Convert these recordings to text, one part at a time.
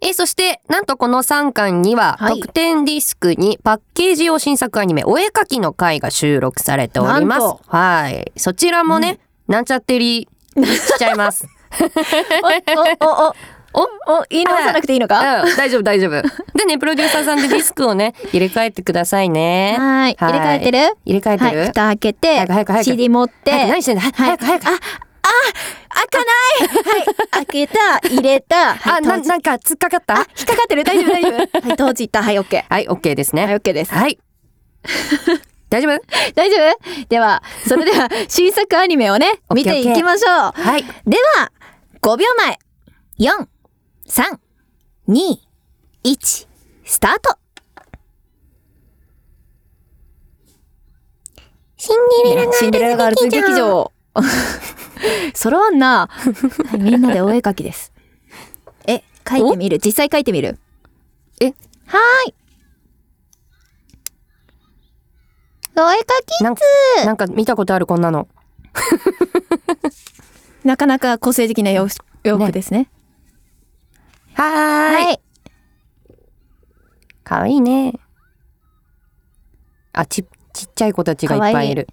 そしてなんとこの3巻には、 はい特典ディスクにパッケージ用新作アニメお絵かきの回が収録されております。 なんとはい。そちらもね、なんちゃってりしちゃいます。 言い直さなくていいのか？ 大丈夫大丈夫。でね、プロデューサーさんでディスクをね入れ替えてくださいね。 はい。入れ替えてる？ 入れ替えてる？ はい。蓋開けて、 早く CD 持って、 何してんだ？早く。 開かない。はい。開けた、入れた。 なんか突っかかった？ 引っかかってる？大丈夫大丈夫。はい、閉じた。はい、OK。 はい、OK ですね。 はい、OK です。 はい。大丈夫？ 大丈夫？では、それでは新作アニメをね、見ていきましょう。 はい。 では、5秒前。4、3、2、1、スタート。 シンデレラガールズ劇場。 揃わんな。はい、みんなでお絵かきです。書いてみる？実際書いてみる？はーい。お絵かきなんか見たことあるこんなの。 なかなか個性的な洋服ですね。 はい。かわいいね。ちっちゃい子たちがいっぱいいる。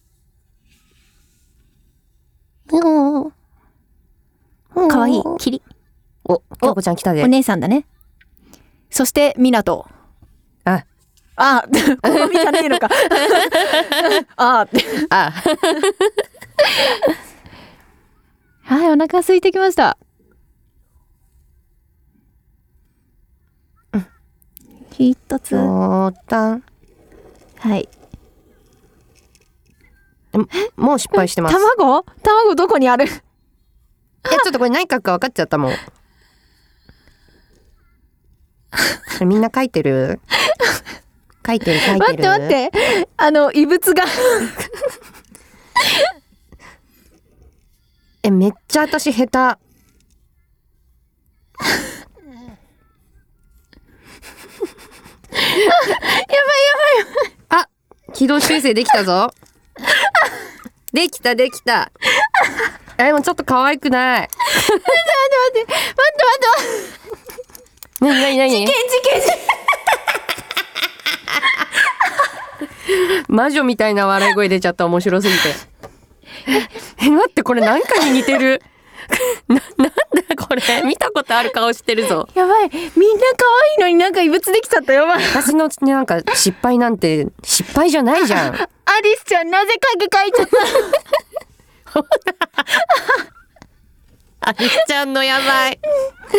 かわいい。キリ。 京子ちゃん来たで。 お姉さんだね。そして、湊。このみじゃねえのか。はい、お腹空いてきました。一つ。 はい。もう失敗してます。 卵どこにある？ ちょっとこれ何書くか分かっちゃったもん。みんな書いてる？書いてる。 待って。異物が。 めっちゃ私下手。やばい。軌道修正できたぞ。できた。もうちょっと可愛くない。待って。何？事件。魔女みたいな笑い声出ちゃった。面白すぎて。待って、これなんかに似てる。なんだこれ。見たことある顔してるぞ。 やばい。みんな可愛いのになんか異物できちゃった。やばい。 私のなんか失敗なんて失敗じゃないじゃん。 アリスちゃんなぜ影描いちゃった？ アリスちゃんのやばい。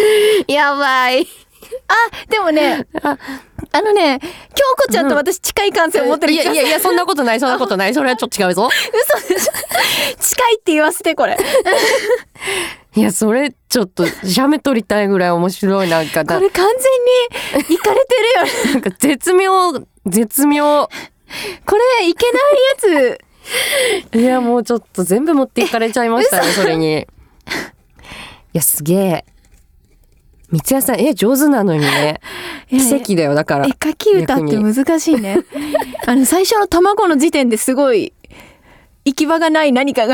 でもね、京子ちゃんと私近い感性を持ってる。 いやそんなことない。それはちょっと違うぞ。 嘘でしょ。近いって言わせてこれ。 いやそれちょっと写メ撮りたいぐらい面白い。なんかこれ完全にイカれてるよ。 なんか絶妙。 これいけないやつ。いやもうちょっと全部持っていかれちゃいましたね。それに。いやすげえ。三ツ矢さん上手なのにね。奇跡だよ。だから絵描き歌って難しいね。最初の卵の時点ですごい行き場がない何かが。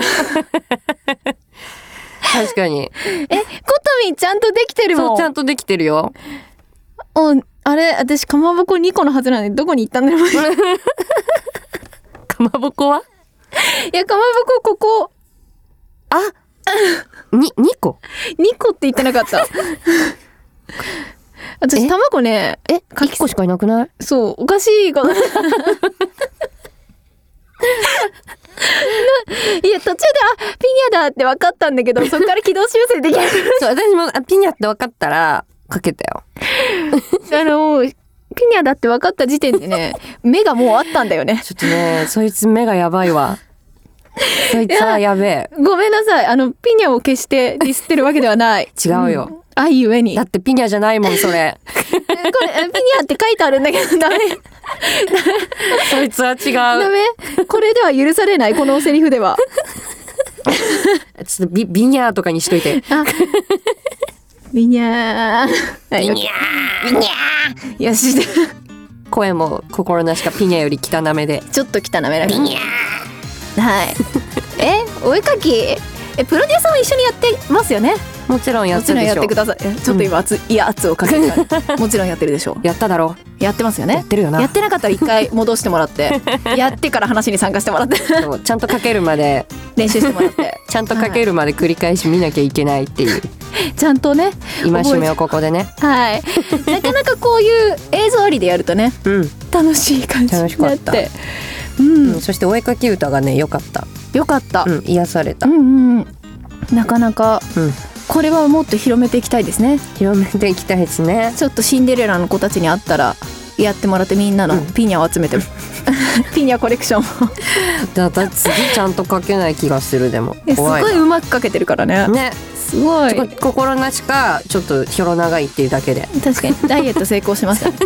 確かに。 ことみちゃんとできてるもん。 そうちゃんとできてるよ。 あれ私かまぼこ2個のはずなんでどこに行ったんだろう。 かまぼこは？ いやかまぼこここ。 2個 2個って言ってなかった。私卵ね 1個しかいなくない？ そうおかしいかな。いや途中でピニャだって分かったんだけどそっから軌道修正できない。 そう私もピニャって分かったらかけたよ。 ピニャだって分かった時点でね目がもうあったんだよね。 ちょっとねそいつ目がやばいわ。そいつはやべえ。 ごめんなさいピニャを決してディスってるわけではない。 違うよ。 愛ゆえに。 だってピニャじゃないもんそれ。 これピニャって書いてあるんだけどダメ。 そいつは違う。 ダメ。これでは許されないこのセリフでは。 ちょっとビニャーとかにしといて。 ビニャー。 ビニャー。 よし。 声も心なしかピニャより汚めで。 ちょっと汚めだ。 ビニャー。 はい。お絵かきプロデューサーも一緒にやってますよね。 もちろんやもちろんったでしょ。 やってください。ちょっと今圧をかけてからもちろんやってるでしょやっただろ。 やってますよね。 やってるよな。 やってなかったら一回戻してもらってやってから話に参加してもらってそうちゃんとかけるまで練習してもらってちゃんとかけるまで繰り返し見なきゃいけないっていうちゃんとね戒めをここでね。 はいなかなかこういう映像ありでやるとねうん楽しい感じになって楽しかったうんそしてお絵かき歌がね良かった。 よかった、 うん癒された。 うんうんなかなかうんこれはもっと広めていきたいですね。 広めていきたいですね。 ちょっとシンデレラの子たちに会ったらやってもらってみんなのピニャを集めて、ピニャコレクションをだから次ちゃんとかけない気がする。でもすご怖いいうまくかけてるからね。 ね。 すごい心なしかちょっとひょろ長いっていうだけで。 確かにダイエット成功しましたね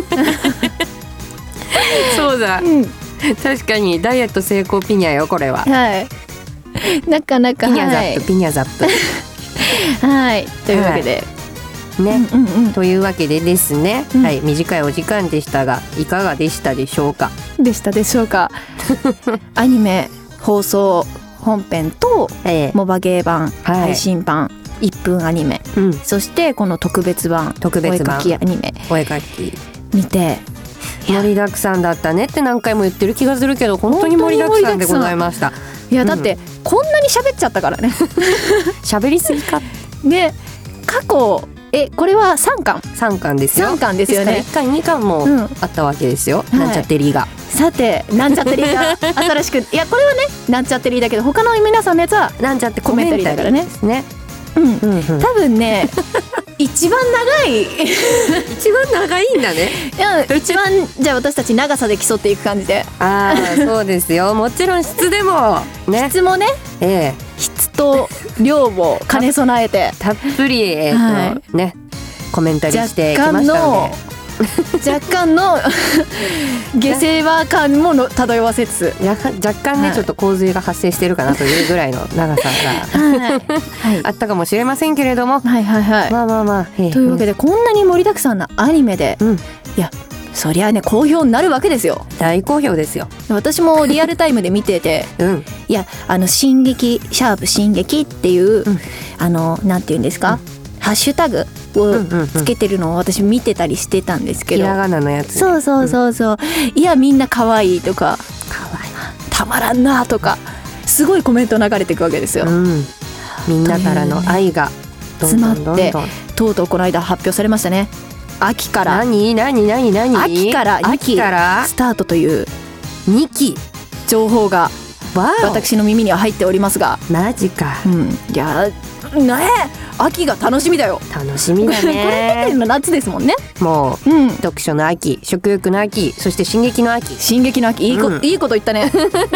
そうだ、 うん確かにダイエット成功ピニャよこれは。 はいなかなかピニャザはいップ、ピニャザッはいというわけで、 プね、 うんうんというわけでですね、 うんはい短いお時間でしたがいかがでしたでしょうか。 でしたでしょうかアニメ放送本編とモバゲー版、 はい配信版1分アニメうん、 そしてこの特別版特別版お絵描きアニメお絵描き見て盛りだくさんだったねって何回も言ってる気がするけど本当に盛りだくさんでございました。 いやだってこんなに喋っちゃったからね喋りすぎか。 で過去これは3巻 3巻ですよ。 3巻ですよねですから1巻2巻もうんあったわけですよ、 いなんちゃってりが。 さてなんちゃってりが新しくいやこれはねなんちゃってりだけど他の皆さんのやつはなんちゃってコメンタリーだからね。ですね。 うんうんうん、 多分ね一番長い一番長いんだね。 いや一番じゃあ私たち長さで競っていく感じでああそうですよ。もちろん質でもね。 質もねええ質と量を兼ね備えてたっぷりはねコメンタリーしてきましたので。 若干の下世話感もの漂わせつつ若干ね、 はいちょっと洪水が発生してるかなというぐらいの長さがはいあったかもしれませんけれども、 はいはいはいまあまあまあ、 というわけでこんなに盛りだくさんなアニメで、 うん、 いやそりゃね好評になるわけですよ。 大好評ですよ。 私もリアルタイムで見ててうんいや進撃シャープ進撃っていう、 うんなんていうんですか、ハッシュタグをつけてるのを私見てたりしてたんですけど、 ひらがなのやつ、ね、 そうそうそうそう、いやみんな可愛いとかたまらんなとかすごいコメント流れていくわけですよ、 うん、みんなからの愛がどんどんどんどん詰まとうとうこの間発表されましたね。秋から何秋から2期秋からスタートという 2期情報がわお私の耳には入っておりますが、 マジかいやね秋が楽しみだよ。 楽しみだこれ出てねるの夏ですもんね。 もううん。 読書の秋、食欲の秋、そして進撃の秋。 進撃の秋いいこと言ったね。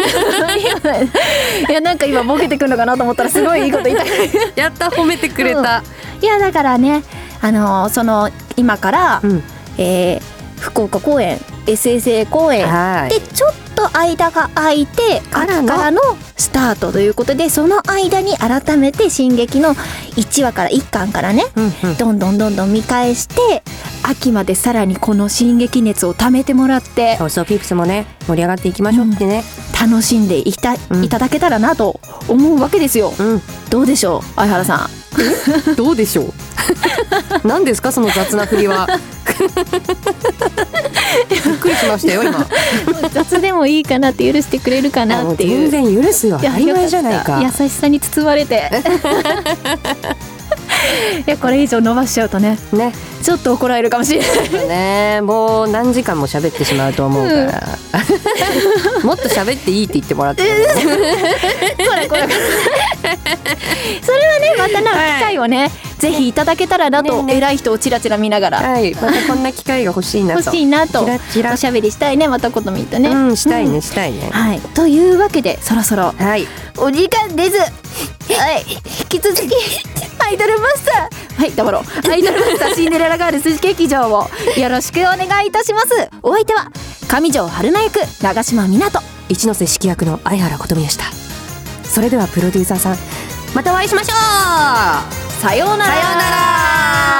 いやなんか今ボケてくるのかなと思ったらすごいいいこと言った。 やった褒めてくれた、 いやだからねその今から、 うん福岡公演 SSA 公演はいでちょっと間が空いて秋からのスタートということで、その間に改めて進撃の1話から1巻からね、どんどん見返して秋までさらにこの進撃熱を溜めてもらってそうそうピープスもね盛り上がっていきましょうってね、 楽しんでいただけたらなと思うわけですよ、どうでしょう相原さん。 どうでしょう何ですかその雑な振りは。びっくりしましたよ今。 雑でもいいかなって許してくれるかなっていう全然許すよ当たり前じゃないか。 優しさに包まれていやこれ以上伸ばしちゃうとねちょっと怒られるかもしれないね。もう何時間も喋ってしまうと思うから、もっと喋っていいって言ってもらってこれそれはねまた機会をね、ぜひいただけたらなと、偉い人をチラチラ見ながら、 はいまたこんな機会が欲しいなと欲しいなとチラチラおしゃべりしたいねまたことみとね、 したいねしたいね、 はいというわけでそろそろはいお時間です。はい引き続きアイドルマスターはい黙ろうアイドルマスターシンデレラガールス劇場をよろしくお願いいたします。お相手は上条春菜役長島湊、 一ノ瀬式役の相原琴美でした。それではプロデューサーさんまたお会いしましょう。 さようなら。 さようなら。